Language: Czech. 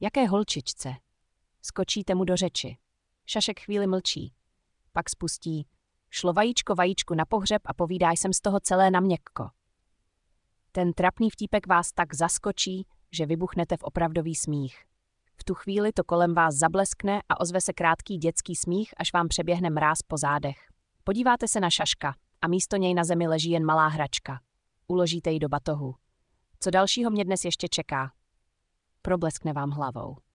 Jaké holčičce? Skočíte mu do řeči. Šašek chvíli mlčí. Pak spustí. Šlo vajíčko vajíčku na pohřeb a povídá jsem z toho celé na měkko. Ten trapný vtípek vás tak zaskočí, že vybuchnete v opravdový smích. V tu chvíli to kolem vás zableskne a ozve se krátký dětský smích, až vám přeběhne mráz po zádech. Podíváte se na Šaška a místo něj na zemi leží jen malá hračka. Uložíte ji do batohu. Co dalšího mě dnes ještě čeká? Probleskne vám hlavou.